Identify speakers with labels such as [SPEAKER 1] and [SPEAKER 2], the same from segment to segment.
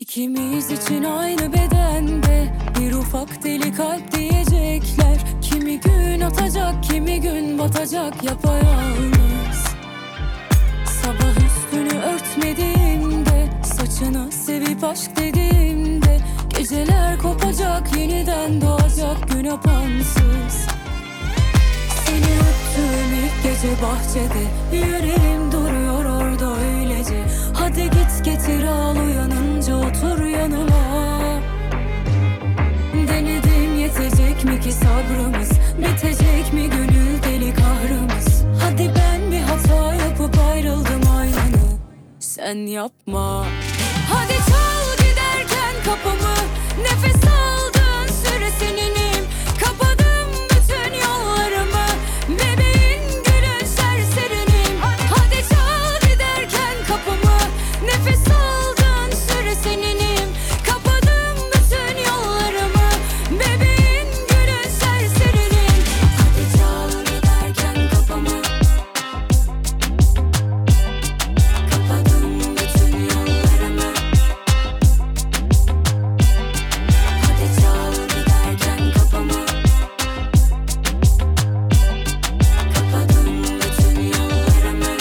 [SPEAKER 1] İkimiz için aynı bedende bir ufak deli kalp diyecekler. Kimi gün atacak, kimi gün batacak yapayalnız. Sabah üstünü örtmediğimde, saçını sevip aşk dediğimde, geceler kopacak, yeniden doğacak gün apansız. Seni öptüğüm ilk gece bahçede, yüreğim duruyor orada öylece. Hadi git getir al, uyanınca otur yanıma. Denedim, yetecek mi ki sabrımız, bitecek mi gönül deli kahrımız? Hadi ben bir hata yapıp ayrıldım, aynını sen yapma. Hadi çal giderken kapımı, nefes aldığın süre seninim. Kapadım bütün yollarımı, bebeğin gülün serserinim. Hadi çal giderken kapımı, nefes aldığın süre seninim. Kapadım bütün yollarımı, bebeğin gülün serserinim. Hadi çal giderken kapımı, kapadım bütün yollarımı. Hadi çal giderken kapımı, kapadım bütün yollarımı.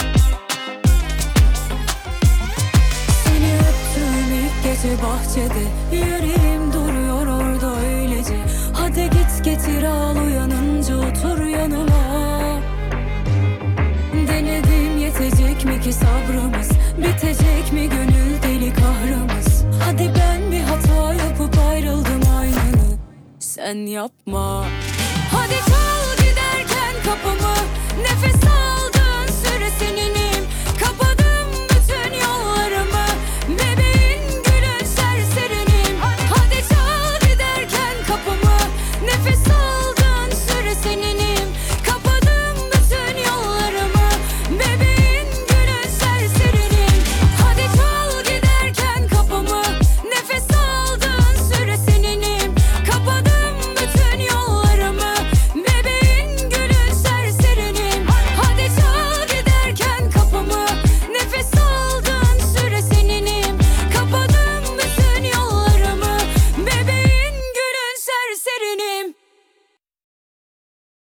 [SPEAKER 1] Seni öptüğüm ilk gece bahçede, yüreğim duruyor orada öylece. Hadi git getir al, uyanınca otur yanıma. Denedim, yetecek mi ki sabrımız, bitecek mi gönül deli kahrımız? Hadi ben bir hata yapıp ayrıldım, aynını sen yapma. Hadi çal giderken kapımı, nefes aldığın süre seninim.